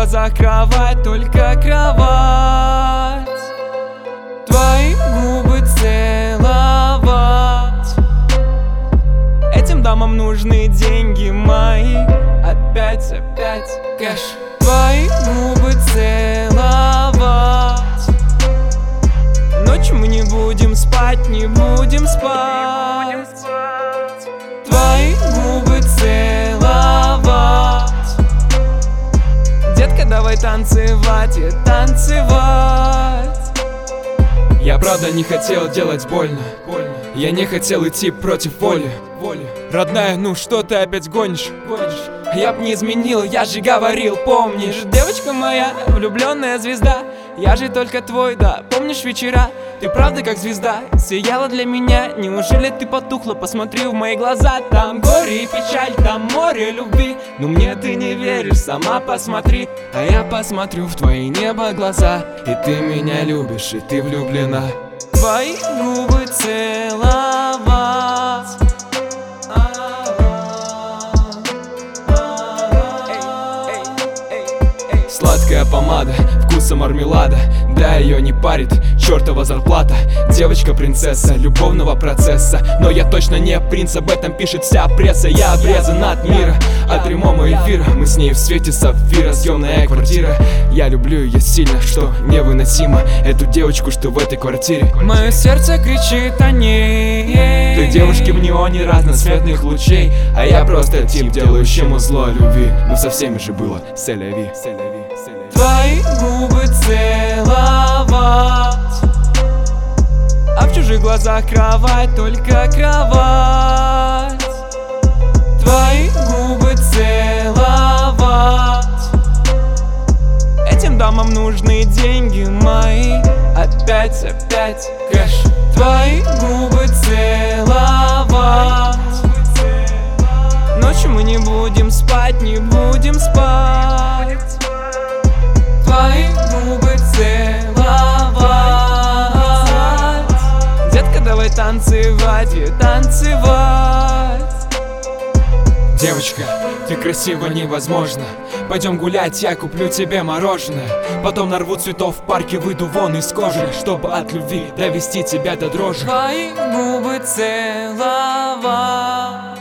глазах кровать, только кровать. Твои губы целовать. Этим дамам нужны деньги мои. Опять кэш. Твои губы целовать. Ночью мы не будем спать, не будем спать. Твои губы целовать. Детка, давай танцевать и танцевать. Я правда не хотел делать больно. Я не хотел идти против воли. Родная, ну что ты опять гонишь? Я б не изменил, я же говорил, помнишь? Девочка моя, влюбленная звезда. Я же только твой, да, помнишь вечера? Ты правда как звезда, сияла для меня. Неужели ты потухла? Посмотри в мои глаза. Там горе и печаль, там море любви. Но мне ты не веришь, сама посмотри. А я посмотрю в твои небо глаза. И ты меня любишь, и ты влюблена. Твои губы целовать. Сладкая помада, вкуса мармелада. Да, ее не парит чертова зарплата. Девочка-принцесса любовного процесса. Но я точно не принц, об этом пишет вся пресса. Я обрезан от мира, от прямого эфира. Мы с ней в свете сапфира, съемная квартира. Я люблю ее сильно, что невыносимо. Эту девочку, что в этой квартире. Мое сердце кричит о ней. Той девушки в неоне разноцветных лучей. А я просто тип, делающему зло о любви. Но со всеми же было селяви. Твои губы целовать. А в чужих глазах кровать, только кровать. Твои губы целовать. Этим дамам нужны деньги мои. Опять кэш. Твои губы целовать. Ночью мы не будем спать, не будем спать. Твои губы целовать. Детка, давай танцевать и танцевать. Девочка, ты красива невозможно. Пойдем гулять, я куплю тебе мороженое. Потом нарву цветов в парке, выйду вон из кожи, чтобы от любви довести тебя до дрожи. Твои губы целовать.